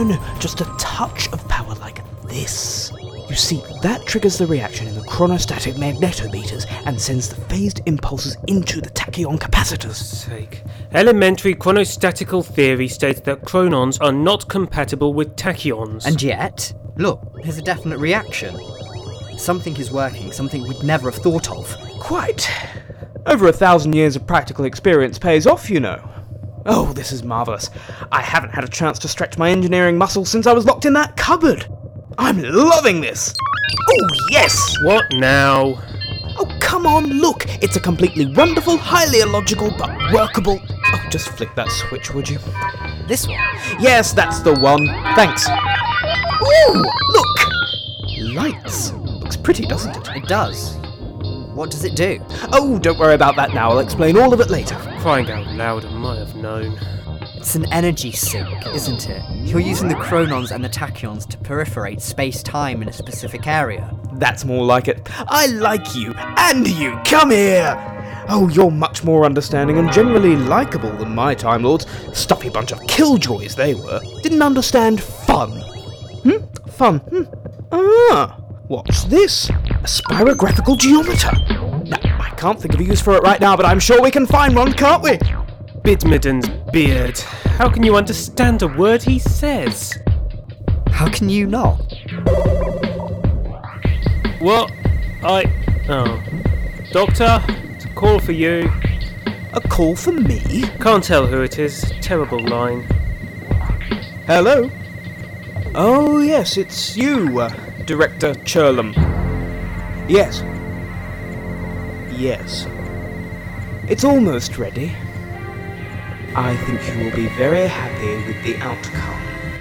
No. Just a touch of power like this. You see, that triggers the reaction in the chronostatic magnetometers and sends the phased impulses into the tachyon capacitors. Elementary chronostatical theory states that chronons are not compatible with tachyons. And yet, look, there's a definite reaction. Something is working, something we'd never have thought of. Quite. Over 1,000 years of practical experience pays off, you know. Oh, this is marvellous. I haven't had a chance to stretch my engineering muscles since I was locked in that cupboard. I'm loving this. Oh, yes. What now? Oh, come on, look. It's a completely wonderful, highly illogical, but workable... Oh, just flick that switch, would you? This one? Yes, that's the one. Thanks. Ooh, look. Lights. Looks pretty, doesn't it? It does. What does it do? Oh, don't worry about that now. I'll explain all of it later. Crying out loud, I might have known. It's an energy sink, isn't it? You're using the chronons and the tachyons to perforate space-time in a specific area. That's more like it. I like you. And you. Come here. Oh, you're much more understanding and generally likeable than my Time Lords. Stuffy bunch of killjoys they were. Didn't understand fun. Fun. Ah, what's this? A spirographical geometer. Now, I can't think of a use for it right now, but I'm sure we can find one, can't we? Bidmidden's beard. How can you understand a word he says? How can you not? What? Doctor, it's a call for you. A call for me? Can't tell who it is. Terrible line. Hello? Oh, yes, it's you, Director Churlum. Yes. Yes. It's almost ready. I think you will be very happy with the outcome.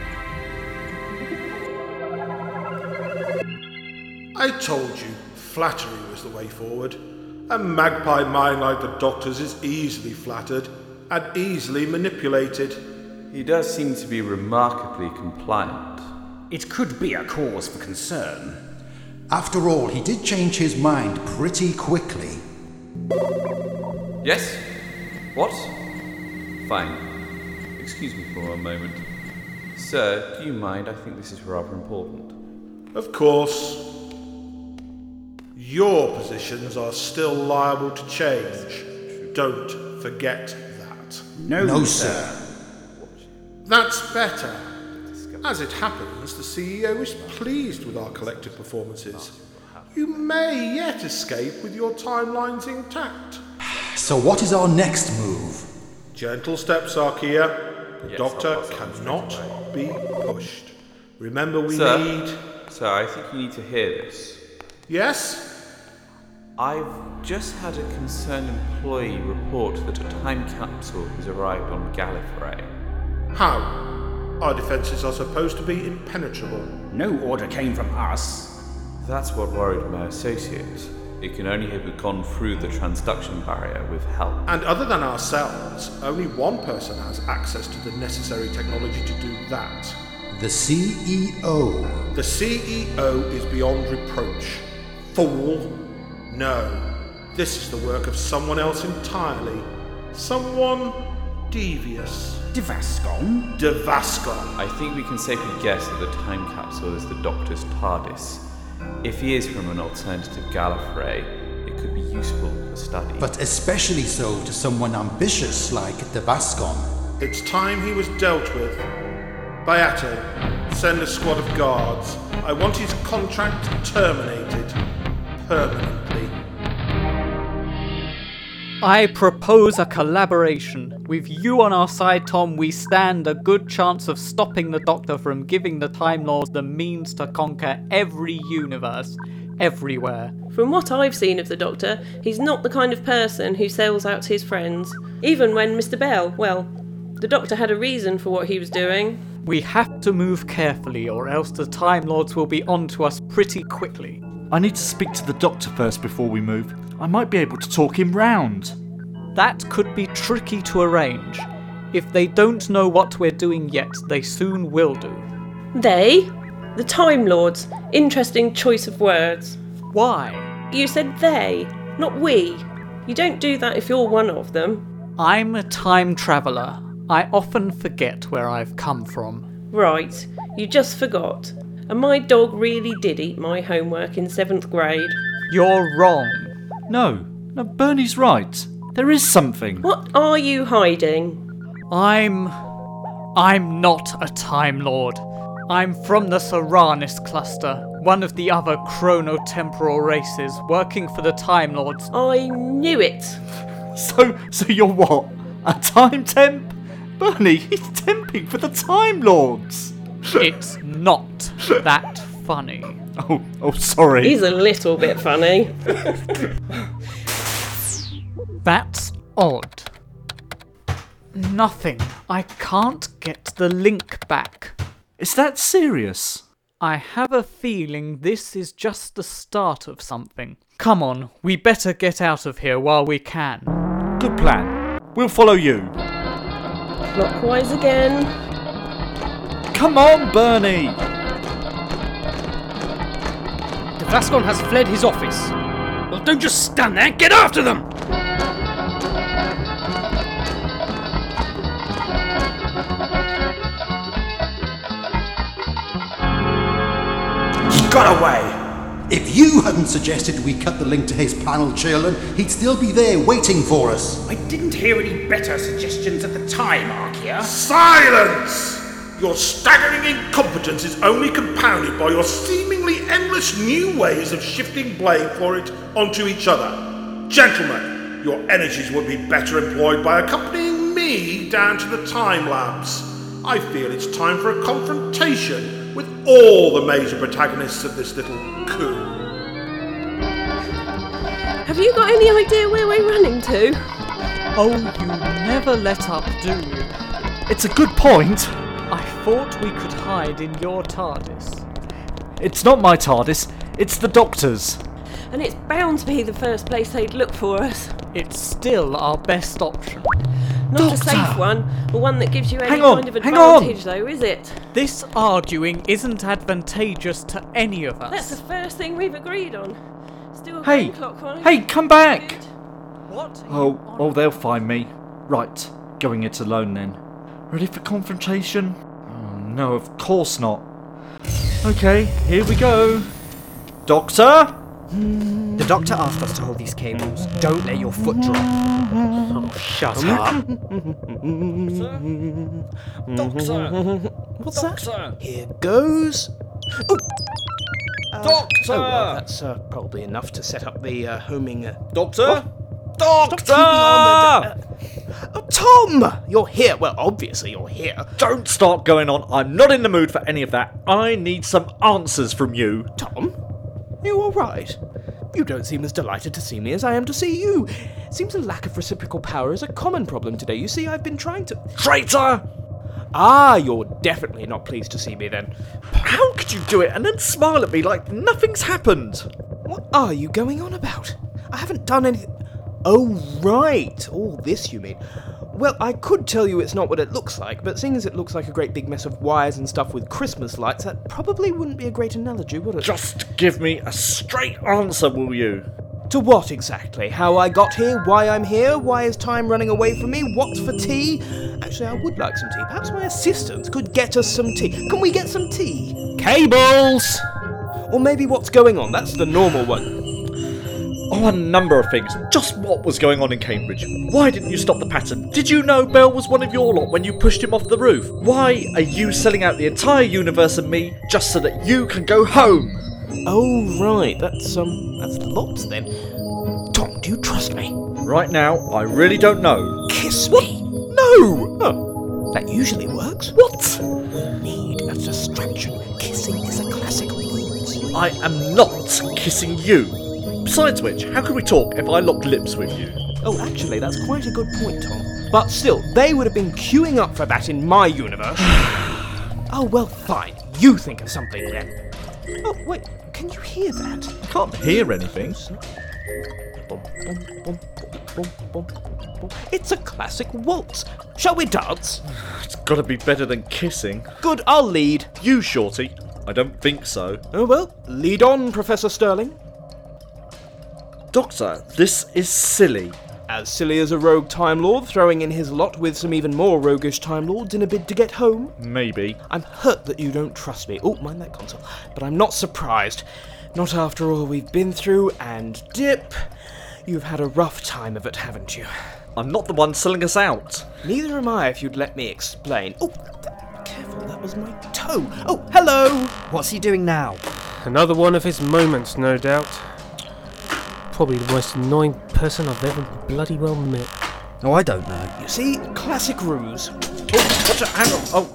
I told you, flattery was the way forward. A magpie mind like the Doctor's is easily flattered and easily manipulated. He does seem to be remarkably compliant. It could be a cause for concern. After all, he did change his mind pretty quickly. Yes? What? Fine. Excuse me for a moment. Sir, do you mind? I think this is rather important. Of course. Your positions are still liable to change. Don't forget that. No, sir. That's better. As it happens, the CEO is pleased with our collective performances. You may yet escape with your timelines intact. So what is our next move? Gentle steps, Archaea. The Yes, Doctor I'll pass on cannot be pushed. Remember, we Sir? need... Sir, I think you need to hear this. Yes? I've just had a concerned employee report that a time capsule has arrived on Gallifrey. How? Our defences are supposed to be impenetrable. No order came from us. That's what worried my associate. It can only have gone through the transduction barrier with help. And other than ourselves, only one person has access to the necessary technology to do that. The CEO. The CEO is beyond reproach. Fool! No. This is the work of someone else entirely. Someone devious. Devascon? Devascon. I think we can safely guess that the time capsule is the Doctor's TARDIS. If he is from an alternative Gallifrey, it could be useful for study. But especially so to someone ambitious like Devascon. It's time he was dealt with. Beato, send a squad of guards. I want his contract terminated. Permanently. I propose a collaboration. With you on our side, Tom, we stand a good chance of stopping the Doctor from giving the Time Lords the means to conquer every universe, everywhere. From what I've seen of the Doctor, he's not the kind of person who sells out to his friends. Even when Mr. Bell, well, the Doctor had a reason for what he was doing. We have to move carefully, or else the Time Lords will be on to us pretty quickly. I need to speak to the Doctor first before we move. I might be able to talk him round. That could be tricky to arrange. If they don't know what we're doing yet, they soon will do. They? The Time Lords. Interesting choice of words. Why? You said they, not we. You don't do that if you're one of them. I'm a time traveller. I often forget where I've come from. Right, you just forgot. And my dog really did eat my homework in 7th grade. You're wrong. No, Bernie's right. There is something. What are you hiding? I'm not a Time Lord. I'm from the Soranis cluster, one of the other chronotemporal races working for the Time Lords. I knew it. So you're what? A time temp? Bernie, he's temping for the Time Lords. It's not that funny. Oh, sorry. He's a little bit funny. That's odd. Nothing. I can't get the link back. Is that serious? I have a feeling this is just the start of something. Come on, we better get out of here while we can. Good plan. We'll follow you. Clockwise again. Come on, Bernie! The Vascon has fled his office. Well, don't just stand there. Get after them! He got away! If you hadn't suggested we cut the link to his panel, children, he'd still be there waiting for us. I didn't hear any better suggestions at the time, Arkia. Silence! Your staggering incompetence is only compounded by your seemingly endless new ways of shifting blame for it onto each other. Gentlemen, your energies would be better employed by accompanying me down to the time labs. I feel it's time for a confrontation with all the major protagonists of this little coup. Have you got any idea where we're running to? Oh, you never let up, do you? It's a good point. I thought we could hide in your TARDIS. It's not my TARDIS, it's the Doctor's. And it's bound to be the first place they'd look for us. It's still our best option. Not a safe one, or one that gives you any Hang on, kind of hang on. advantage though, is it? This arguing isn't advantageous to any of us. That's the first thing we've agreed on. Still a Hey, brain clock on. hey, come back! What? Oh, they'll find me. Right, going it alone then. Ready for confrontation? Oh no, of course not. Okay, here we go. Doctor? The doctor asked us to hold these cables. Don't let your foot drop. Oh, shut up. Doctor! What's Doctor! that? Here goes. Oh. Doctor! Oh, well, that's probably enough to set up the homing... Doctor? Stop keeping on the... Oh, Tom! You're here. Well, obviously you're here. Don't start going on. I'm not in the mood for any of that. I need some answers from you. Tom? Are you alright? You don't seem as delighted to see me as I am to see you. Seems a lack of reciprocal power is a common problem today. You see, I've been trying to... Traitor! Ah, you're definitely not pleased to see me then. How could you do it and then smile at me like nothing's happened? What are you going on about? I haven't done anything... Oh, right. All this, you mean. Well, I could tell you it's not what it looks like, but seeing as it looks like a great big mess of wires and stuff with Christmas lights, that probably wouldn't be a great analogy, would it? Just give me a straight answer, will you? To what exactly? How I got here? Why I'm here? Why is time running away from me? What's for tea? Actually, I would like some tea. Perhaps my assistant could get us some tea. Can we get some tea? Cables! Or maybe what's going on? That's the normal one. Oh, a number of things. Just what was going on in Cambridge? Why didn't you stop the pattern? Did you know Bell was one of your lot when you pushed him off the roof? Why are you selling out the entire universe and me just so that you can go home? Oh, right. That's lots then. Tom, do you trust me? Right now, I really don't know. Kiss me. No! Oh, that usually works. What? Need a distraction. Kissing is a classic rule. I am not kissing you. Besides which, how could we talk if I locked lips with you? Oh, actually, that's quite a good point, Tom. But still, they would have been queuing up for that in my universe. Oh, well, fine. You think of something then. Oh, wait, can you hear that? I can't hear anything. It's a classic waltz. Shall we dance? It's gotta be better than kissing. Good, I'll lead. You, Shorty? I don't think so. Oh, well, lead on, Professor Sterling. Doctor, this is silly. As silly as a rogue Time Lord throwing in his lot with some even more roguish Time Lords in a bid to get home. Maybe. I'm hurt that you don't trust me. Oh, mind that console. But I'm not surprised. Not after all we've been through, and Dip, you've had a rough time of it, haven't you? I'm not the one selling us out. Neither am I, if you'd let me explain. Oh, careful, that was my toe. Oh, hello! What's he doing now? Another one of his moments, no doubt. Probably the most annoying person I've ever bloody well met. Oh, I don't know. You see, classic ruse. Oh, watch out, hang on. Oh,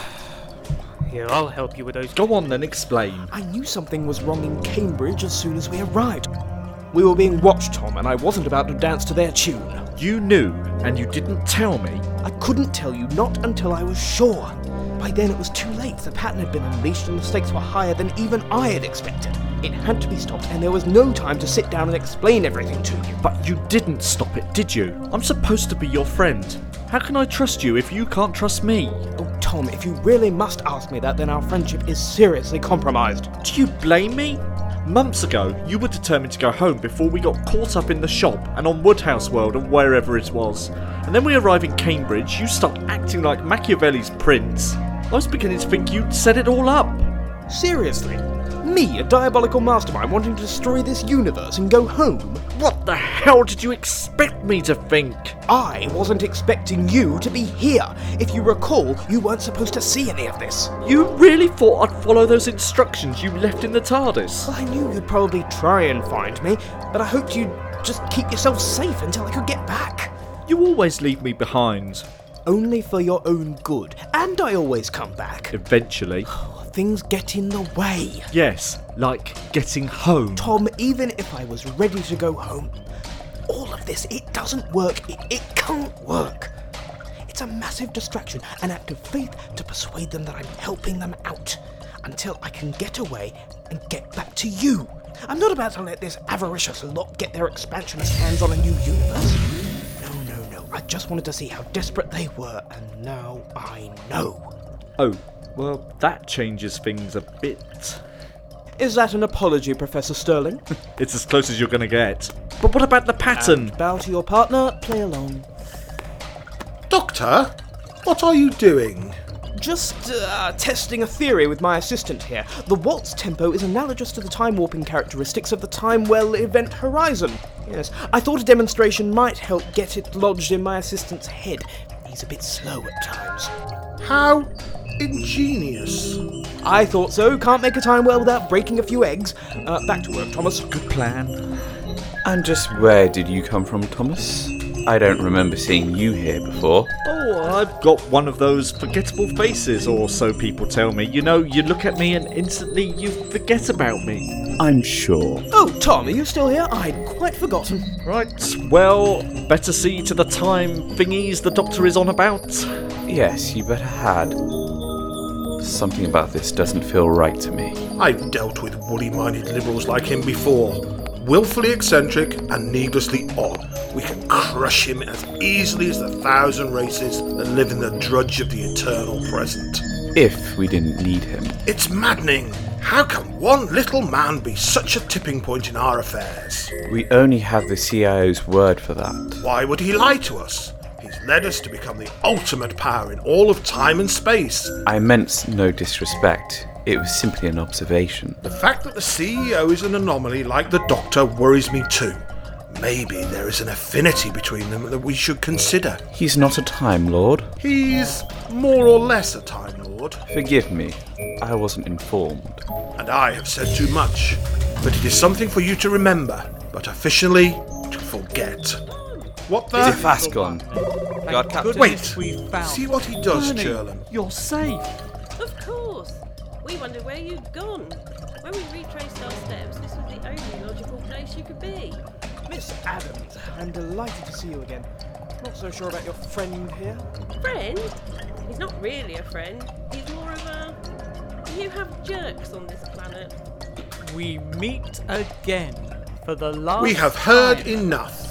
Here, I'll help you with those. go on then, explain. I knew something was wrong in Cambridge as soon as we arrived. We were being watched, Tom, and I wasn't about to dance to their tune. You knew, and you didn't tell me. I couldn't tell you, not until I was sure. By then it was too late. The pattern had been unleashed and the stakes were higher than even I had expected. It had to be stopped, and there was no time to sit down and explain everything to you. But you didn't stop it, did you? I'm supposed to be your friend. How can I trust you if you can't trust me? Oh, Tom, if you really must ask me that, then our friendship is seriously compromised. Do you blame me? Months ago, you were determined to go home before we got caught up in the shop and on Woodhouse World and wherever it was. And then we arrive in Cambridge, you start acting like Machiavelli's prince. I was beginning to think you'd set it all up. Seriously? Me, a diabolical mastermind wanting to destroy this universe and go home? What the hell did you expect me to think? I wasn't expecting you to be here. If you recall, you weren't supposed to see any of this. You really thought I'd follow those instructions you left in the TARDIS? Well, I knew you'd probably try and find me, but I hoped you'd just keep yourself safe until I could get back. You always leave me behind. Only for your own good, and I always come back. Eventually. Things get in the way. Yes, like getting home. Tom, even if I was ready to go home, all of this, it doesn't work. It can't work. It's a massive distraction, an act of faith to persuade them that I'm helping them out, until I can get away and get back to you. I'm not about to let this avaricious lot get their expansionist hands on a new universe. No. I just wanted to see how desperate they were, and now I know. Oh, well, that changes things a bit. Is that an apology, Professor Sterling? It's as close as you're going to get. But what about the pattern? And bow to your partner, play along. Doctor, what are you doing? Just testing a theory with my assistant here. The waltz tempo is analogous to the time-warping characteristics of the Time-Well event horizon. Yes, I thought a demonstration might help get it lodged in my assistant's head. He's a bit slow at times. How ingenious. I thought so. Can't make a Time-Well without breaking a few eggs. Back to work, Thomas. Good plan. And just where did you come from, Thomas? I don't remember seeing you here before. Oh, I've got one of those forgettable faces, or so people tell me. You know, you look at me and instantly you forget about me. I'm sure. Oh, Tom, are you still here? I'd quite forgotten. Right, well, better see to the time thingies the Doctor is on about. Yes, you better had. Something about this doesn't feel right to me. I've dealt with woolly-minded liberals like him before. Willfully eccentric and needlessly odd. We can crush him as easily as the 1,000 races that live in the drudge of the eternal present. If we didn't need him. It's maddening. How can one little man be such a tipping point in our affairs? We only have the CIO's word for that. Why would he lie to us? He's led us to become the ultimate power in all of time and space. I meant no disrespect. It was simply an observation. The fact that the CEO is an anomaly like the Doctor worries me too. Maybe there is an affinity between them that we should consider. He's not a Time Lord. He's more or less a Time Lord. Forgive me, I wasn't informed. And I have said too much. But it is something for you to remember, but officially to forget. What the? Defascon. Guard Captain. Wait, see what he does, Churlin. You're safe. Of course. We wondered where you'd gone. When we retraced our steps, this was the only logical place you could be. Miss Adams, I'm delighted to see you again. Not so sure about your friend here. Friend? He's not really a friend. He's more of a... You have jerks on this planet. We meet again for the last We have heard time. enough.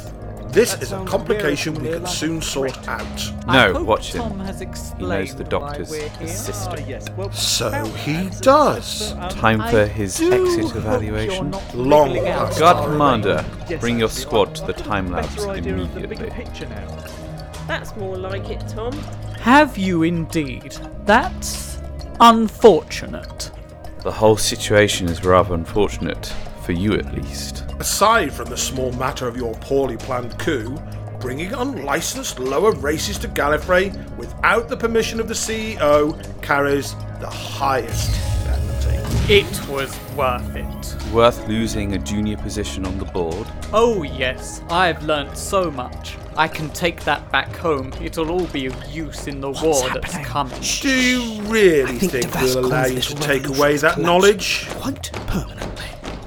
This is a complication we can soon sort out. No, watch him. Tom has He knows explained the why doctor's we're here. assistant. So he does. Time for his exit evaluation. Long past Guard time. Commander, bring your squad to the time labs immediately. That's more like it, Tom. Have you indeed? That's unfortunate. The whole situation is rather unfortunate, for you at least. Aside from the small matter of your poorly planned coup, bringing unlicensed lower races to Gallifrey without the permission of the CEO carries the highest penalty. It was worth it. Worth losing a junior position on the board? Oh yes, I've learnt so much. I can take that back home. It'll all be of use in the war that's coming. Do you really think we'll allow you to take away that knowledge? Quite permanently.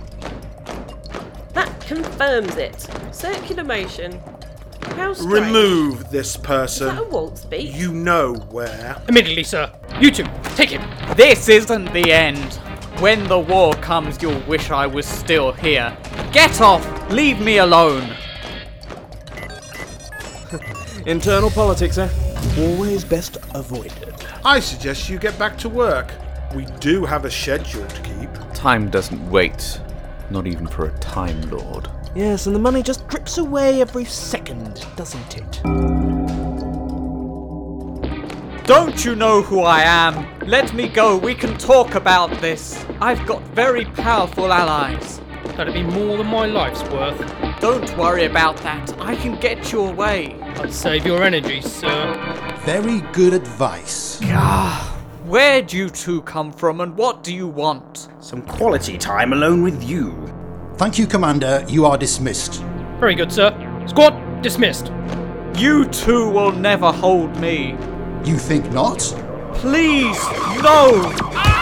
That confirms it. Circular motion. How strange. Remove this Is person. that a waltz beat? You know where. Immediately, sir. You two, take him. This isn't the end. When the war comes, you'll wish I was still here. Get off! Leave me alone! Internal politics, eh? Always best avoided. I suggest you get back to work. We do have a schedule to keep. Time doesn't wait, not even for a Time Lord. Yes, and the money just drips away every second, doesn't it? Don't you know who I am? Let me go, we can talk about this. I've got very powerful allies. That'd be more than my life's worth. Don't worry about that, I can get you away. I'd save your energy, sir. Very good advice. Where'd you two come from and what do you want? Some quality time alone with you. Thank you, Commander. You are dismissed. Very good, sir. Squad, dismissed. You two will never hold me. You think not? Please, no!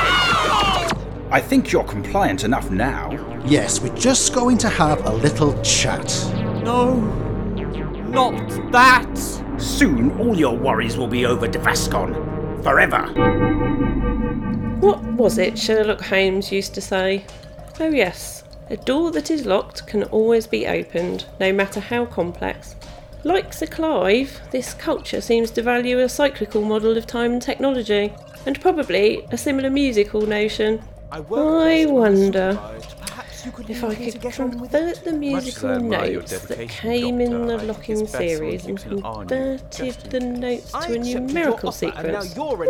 I think you're compliant enough now. Yes, we're just going to have a little chat. No, not that. Soon all your worries will be over, Devascon. Forever. What was it Sherlock Holmes used to say? Oh yes, a door that is locked can always be opened, no matter how complex. Like Sir Clive, this culture seems to value a cyclical model of time and technology, and probably a similar musical notion. I wonder if I could convert the musical notes that came in the locking series and converted the notes to a numerical sequence. Oh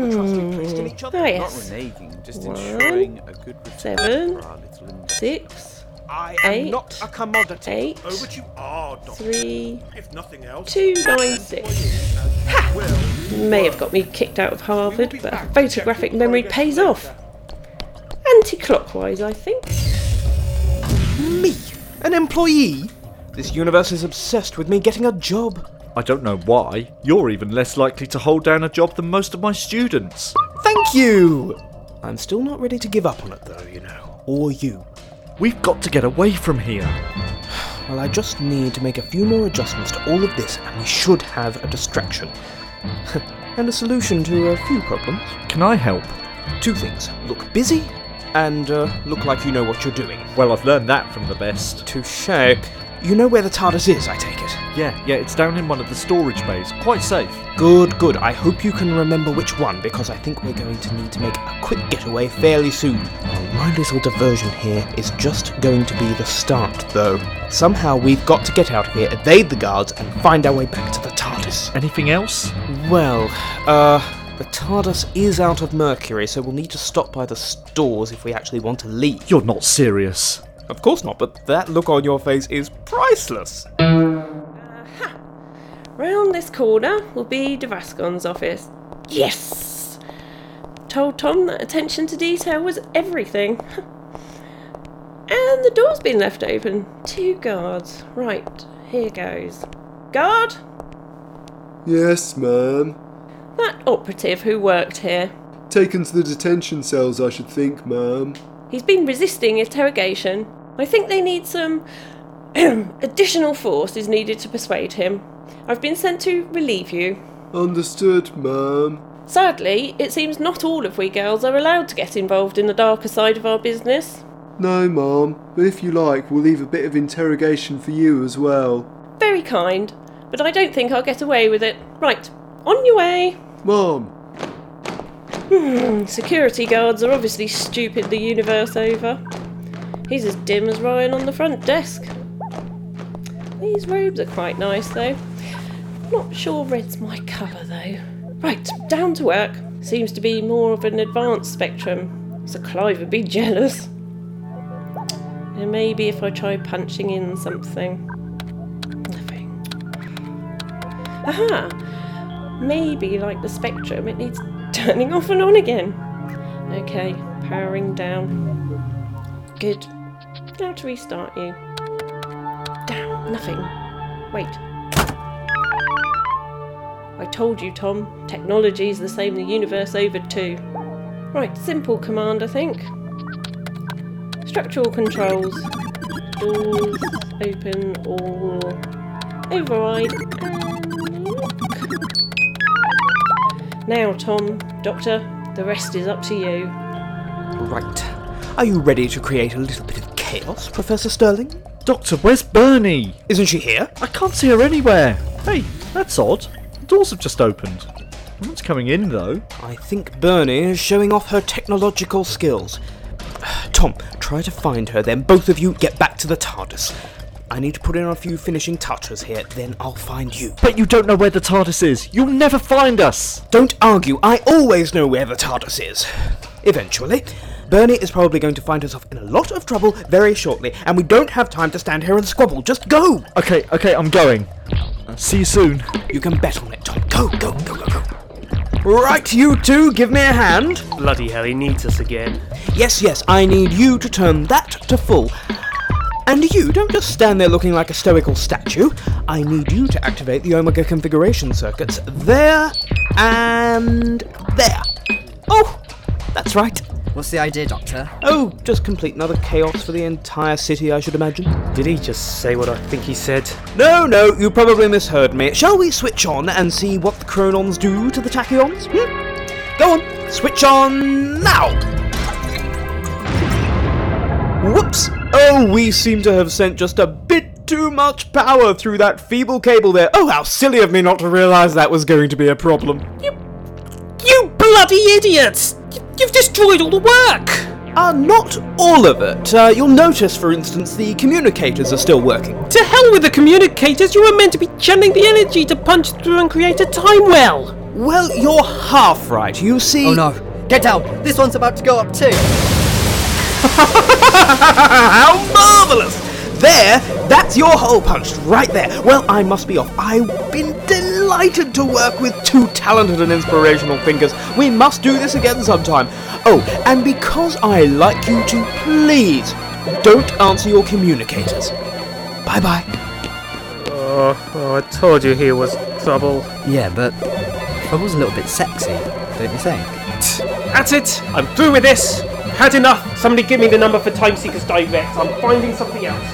yes. 1, 7, 6, 8, 8, 3, 2, 9, 6. Ha! May have got me kicked out of Harvard, but photographic memory pays off. Anti-clockwise, I think. Me? An employee? This universe is obsessed with me getting a job. I don't know why. You're even less likely to hold down a job than most of my students. Thank you! I'm still not ready to give up on it though, you know. Or you. We've got to get away from here. Well, I just need to make a few more adjustments to all of this and we should have a distraction. And a solution to a few problems. Can I help? 2 things. Look busy and look like you know what you're doing. Well, I've learned that from the best. Touché. You know where the TARDIS is, I take it? Yeah, it's down in one of the storage bays. Quite safe. Good. I hope you can remember which one, because I think we're going to need to make a quick getaway fairly soon. My little diversion here is just going to be the start, though. Somehow we've got to get out of here, evade the guards, and find our way back to the TARDIS. Anything else? Well, the TARDIS is out of Mercury, so we'll need to stop by the stores if we actually want to leave. You're not serious. Of course not, but that look on your face is priceless. Round this corner will be Devascon's office. Yes! Told Tom that attention to detail was everything. And the door's been left open. 2 guards. Right, here goes. Guard? Yes, ma'am. That operative who worked here. Taken to the detention cells, I should think, ma'am. He's been resisting interrogation. I think they need some additional force is needed to persuade him. I've been sent to relieve you. Understood, ma'am. Sadly, it seems not all of we girls are allowed to get involved in the darker side of our business. No, ma'am, but if you like, we'll leave a bit of interrogation for you as well. Very kind, but I don't think I'll get away with it. Right, on your way. Mom. Security guards are obviously stupid the universe over. He's as dim as Ryan on the front desk. These robes are quite nice though. Not sure red's my colour though. Right, down to work. Seems to be more of an advanced spectrum, so Clive would be jealous. And maybe if I try punching in something. Nothing. Aha! Maybe like the spectrum, it needs turning off and on again. Okay, powering down. Good. Now to restart you. Damn, nothing. Wait. I told you, Tom, technology's the same the universe over too. Right, simple command, I think. Structural controls. Doors, open, all. Override, and lock. Now, Tom, Doctor, the rest is up to you. Right. Are you ready to create a little bit of chaos, Professor Sterling? Doctor, where's Bernie? Isn't she here? I can't see her anywhere. Hey, that's odd. The doors have just opened. No one's coming in, though. I think Bernie is showing off her technological skills. Tom, try to find her, then both of you get back to the TARDIS. I need to put in a few finishing touches here, then I'll find you. But you don't know where the TARDIS is. You'll never find us. Don't argue. I always know where the TARDIS is. Eventually. Bernie is probably going to find herself in a lot of trouble very shortly, and we don't have time to stand here and squabble. Just go! Okay, I'm going. See you soon. You can bet on it, Tom. Go. Right, you two, give me a hand. Bloody hell, he needs us again. Yes, I need you to turn that to full. And you, don't just stand there looking like a stoical statue. I need you to activate the Omega configuration circuits there and there. Oh, that's right. What's the idea, Doctor? Oh, just complete another chaos for the entire city, I should imagine. Did he just say what I think he said? No, you probably misheard me. Shall we switch on and see what the Chronons do to the Tachyons? Go on, switch on now! Whoops! Oh, we seem to have sent just a bit too much power through that feeble cable there. Oh, how silly of me not to realise that was going to be a problem. You bloody idiots! You've destroyed all the work! Not all of it. You'll notice, for instance, the communicators are still working. To hell with the communicators! You were meant to be channeling the energy to punch through and create a time well! Well, you're half right. You see... Oh no. Get down! This one's about to go up too! How marvellous! There, that's your hole punched right there. Well, I must be off. I've been delighted to work with two talented and inspirational thinkers. We must do this again sometime. Oh, and because I like you to, please don't answer your communicators. Bye-bye. Oh, I told you he was trouble. Yeah, but trouble's a little bit sexy, don't you think? That's it! I'm through with this! Had enough! Somebody give me the number for Time Seekers Direct. I'm finding something else.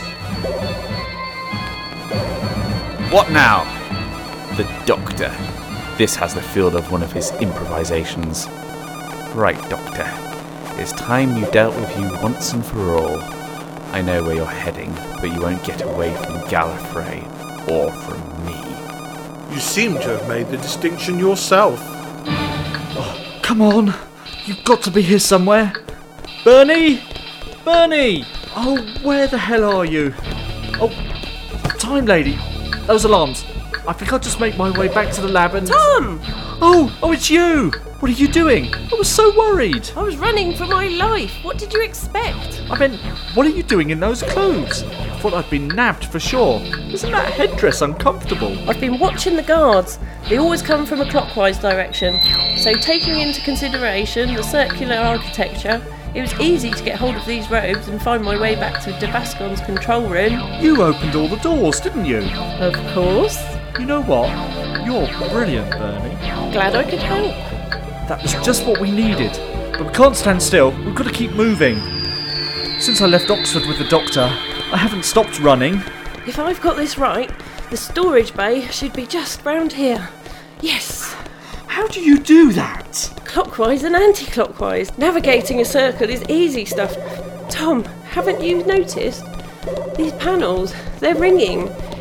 What now? The Doctor. This has the feel of one of his improvisations. Right, Doctor. It's time you dealt with you once and for all. I know where you're heading, but you won't get away from Gallifrey or from me. You seem to have made the distinction yourself. Oh, come on. You've got to be here somewhere. Bernie! Oh, where the hell are you? Oh, Time Lady. Those alarms. I think I'll just make my way back to the lab and... Tom! Oh, it's you! What are you doing? I was so worried. I was running for my life. What did you expect? I meant, what are you doing in those clothes? I thought I'd been nabbed for sure. Isn't that headdress uncomfortable? I've been watching the guards. They always come from a clockwise direction. So taking into consideration the circular architecture, it was easy to get hold of these robes and find my way back to Devascon's control room. You opened all the doors, didn't you? Of course. You know what? You're brilliant, Bernie. Glad I could help. That was just what we needed. But we can't stand still. We've got to keep moving. Since I left Oxford with the Doctor, I haven't stopped running. If I've got this right, the storage bay should be just round here. Yes. How do you do that? Clockwise and anti-clockwise. Navigating a circle is easy stuff. Tom, haven't you noticed? These panels, they're ringing.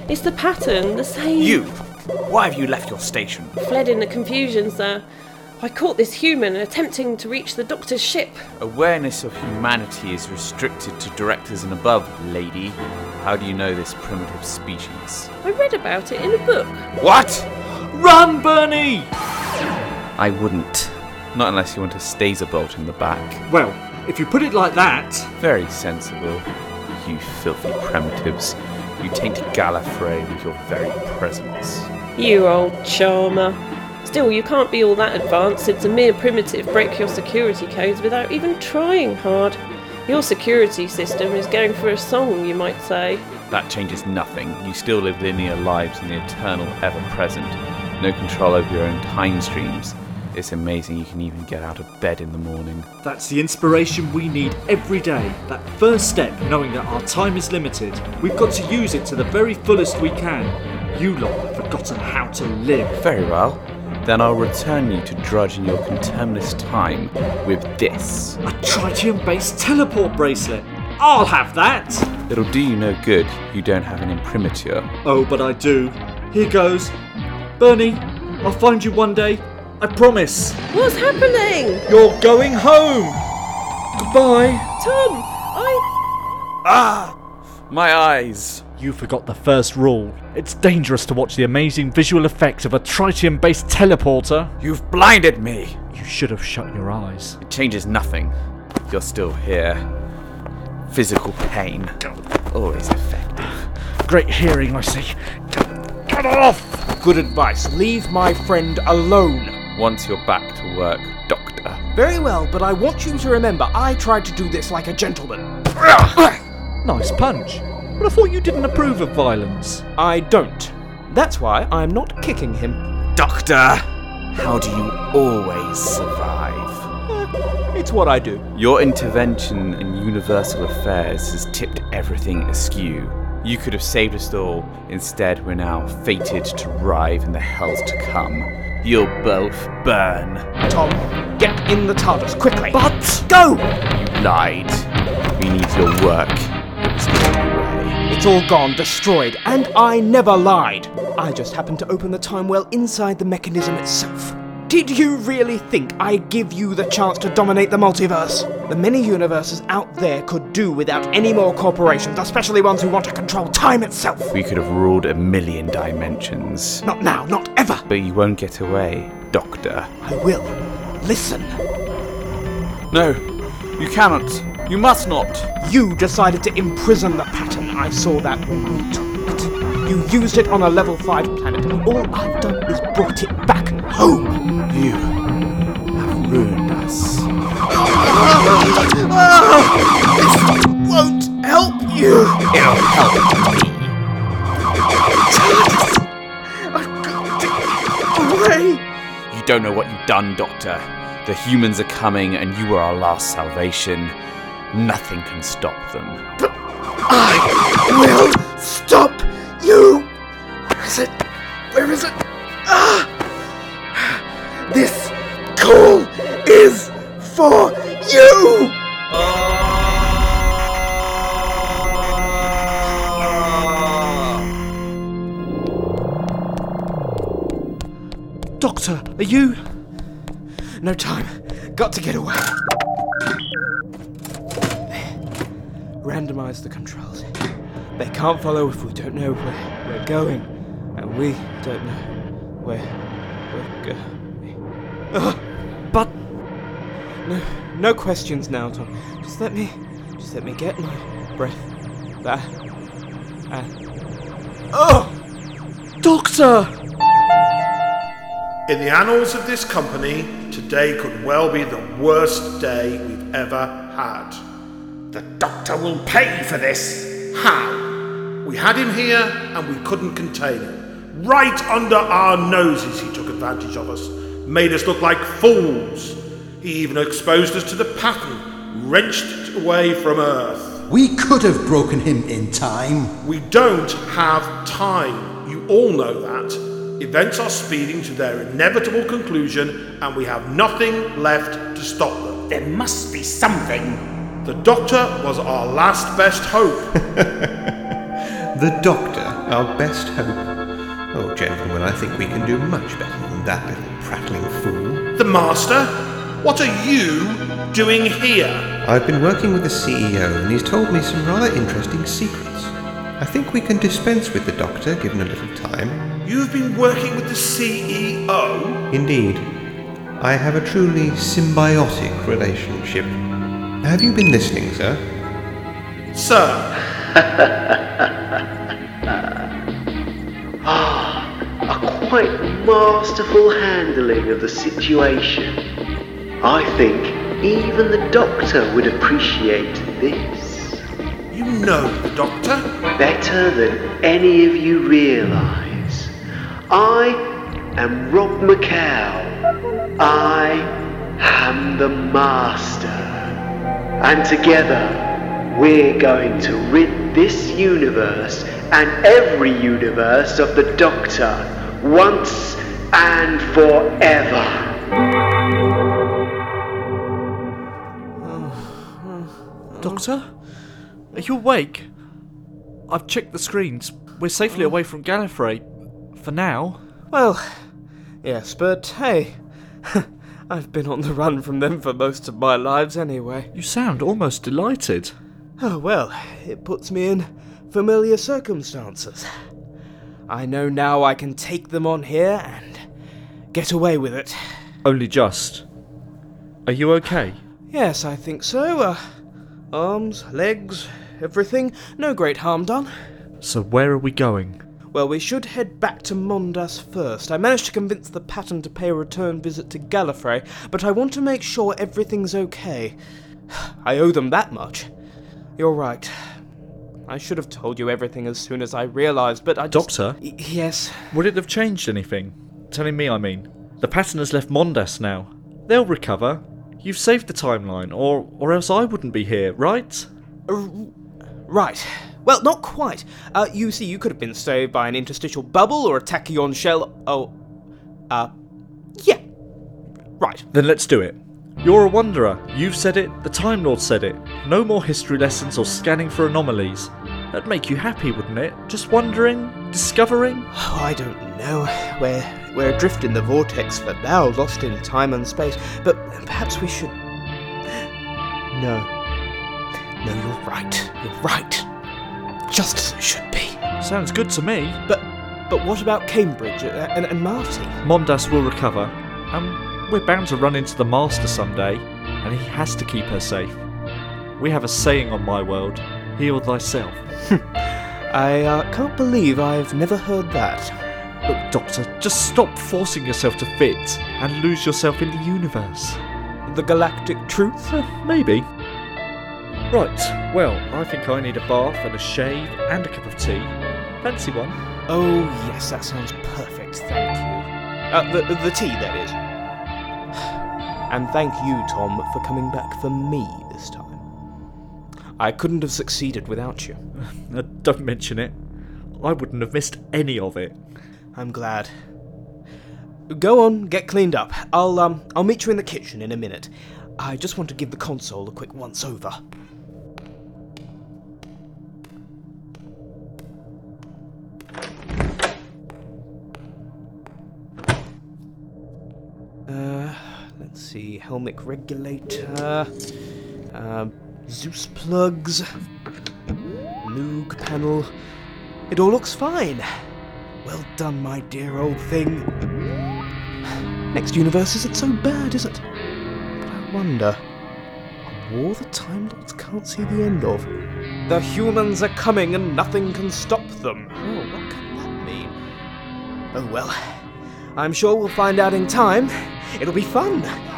It's the pattern, the same. You! Why have you left your station? Fled in the confusion, sir. I caught this human attempting to reach the Doctor's ship. Awareness of humanity is restricted to directors and above, lady. How do you know this primitive species? I read about it in a book. What? Run, Bernie! I wouldn't. Not unless you want a staser bolt in the back. Well, if you put it like that... Very sensible. You filthy primitives. You taint Gallifrey with your very presence. You old charmer. Still, you can't be all that advanced. It's a mere primitive break your security codes without even trying hard. Your security system is going for a song, you might say. That changes nothing. You still live linear lives in the eternal ever-present. No control over your own time streams. It's amazing you can even get out of bed in the morning. That's the inspiration we need every day. That first step, knowing that our time is limited. We've got to use it to the very fullest we can. You lot have forgotten how to live. Very well. Then I'll return you to drudge in your conterminous time with this. A tritium-based teleport bracelet. I'll have that. It'll do you no good. You don't have an imprimatur. Oh, but I do. Here goes. Bernie, I'll find you one day. I promise. What's happening? You're going home. Goodbye. Tom, Ah! My eyes. You forgot the first rule. It's dangerous to watch the amazing visual effects of a tritium-based teleporter. You've blinded me. You should have shut your eyes. It changes nothing. You're still here. Physical pain. Always effective. Great hearing, I see. Get off! Good advice. Leave my friend alone. Once you're back to work, Doctor. Very well, but I want you to remember I tried to do this like a gentleman. Nice punch. But I thought you didn't approve of violence. I don't. That's why I'm not kicking him. Doctor! How do you always survive? It's what I do. Your intervention in universal affairs has tipped everything askew. You could have saved us all. Instead, we're now fated to writhe in the hells to come. You'll both burn. Tom, get in the TARDIS, quickly. But... Go! You lied. We need your work. It was taken away. It's all gone, destroyed, and I never lied. I just happened to open the time well inside the mechanism itself. Did you really think I'd give you the chance to dominate the multiverse? The many universes out there could do without any more corporations, especially ones who want to control time itself. We could have ruled 1,000,000 dimensions. Not now, not ever. But you won't get away, Doctor. I will. Listen. No, you cannot. You must not. You decided to imprison the pattern. I saw that when we took it. You used it on a level 5 planet. All I've done is brought it back home. You have ruined us. This won't help you. It'll help me. I've got to get away. You don't know what you've done, Doctor. The humans are coming and you are our last salvation. Nothing can stop them. But I will stop you. Where is it? Where is it? Ah! This call is for you! Doctor, are you... No time. Got to get away. Randomize the controls. They can't follow if we don't know where we're going. And we don't know where we're going. But... No questions now, Tom. Just let me get my breath back. Doctor! In the annals of this company, today could well be the worst day we've ever had. The Doctor will pay for this. How? We had him here and we couldn't contain him. Right under our noses he took advantage of us, made us look like fools. He even exposed us to the pattern, wrenched it away from Earth. We could have broken him in time. We don't have time. You all know that. Events are speeding to their inevitable conclusion and we have nothing left to stop them. There must be something. The Doctor was our last best hope. The Doctor our best hope. Oh, gentlemen, I think we can do much better than that little prattling fool. The Master? What are you doing here? I've been working with the CEO, and he's told me some rather interesting secrets. I think we can dispense with the Doctor, given a little time. You've been working with the CEO? Indeed. I have a truly symbiotic relationship. Have you been listening, sir? Sir? A quite masterful handling of the situation. I think even the Doctor would appreciate this. You know the Doctor? Better than any of you realise. I am Rob McCall. I am the Master. And together, we're going to rid this universe and every universe of the Doctor once and forever. Doctor? Are you awake? I've checked the screens. We're safely away from Gallifrey. For now. Well, yes, but hey, I've been on the run from them for most of my lives anyway. You sound almost delighted. Oh, well, it puts me in familiar circumstances. I know now I can take them on here and get away with it. Only just. Are you okay? Yes, I think so. Arms, legs, everything. No great harm done. So where are we going? Well, we should head back to Mondas first. I managed to convince the Pattern to pay a return visit to Gallifrey, but I want to make sure everything's okay. I owe them that much. You're right. I should have told you everything as soon as I realised, but I just... Doctor? Yes? Would it have changed anything? Telling me, I mean. The Pattern has left Mondas now. They'll recover. You've saved the timeline, or else I wouldn't be here, right? Right. Well, not quite. You see, you could have been saved by an interstitial bubble or a tachyon shell. Yeah. Right. Then let's do it. You're a wanderer. You've said it. The Time Lord said it. No more history lessons or scanning for anomalies. That'd make you happy, wouldn't it? Just wondering, discovering? Oh, I don't know. We're adrift in the vortex for now, lost in time and space. But perhaps we should... No, you're right. You're right. Just as it should be. Sounds good to me. But what about Cambridge and Marty? Mondas will recover. We're bound to run into the Master someday, and he has to keep her safe. We have a saying on my world, heal thyself. I can't believe I've never heard that. Look, Doctor, just stop forcing yourself to fit and lose yourself in the universe. The galactic truth? Maybe. Right, well, I think I need a bath and a shave and a cup of tea. Fancy one? Oh, yes, that sounds perfect, thank you. The tea, that is. And thank you, Tom, for coming back for me this time. I couldn't have succeeded without you. Don't mention it. I wouldn't have missed any of it. I'm glad. Go on, get cleaned up. I'll meet you in the kitchen in a minute. I just want to give the console a quick once-over. Let's see, Helmic regulator, Zeus plugs, Moog panel. It all looks fine. Well done, my dear old thing. Next universe isn't so bad, is it? But I wonder, a war the Time Lords can't see the end of. The humans are coming and nothing can stop them. Oh, what can that mean? Oh well, I'm sure we'll find out in time. It'll be fun.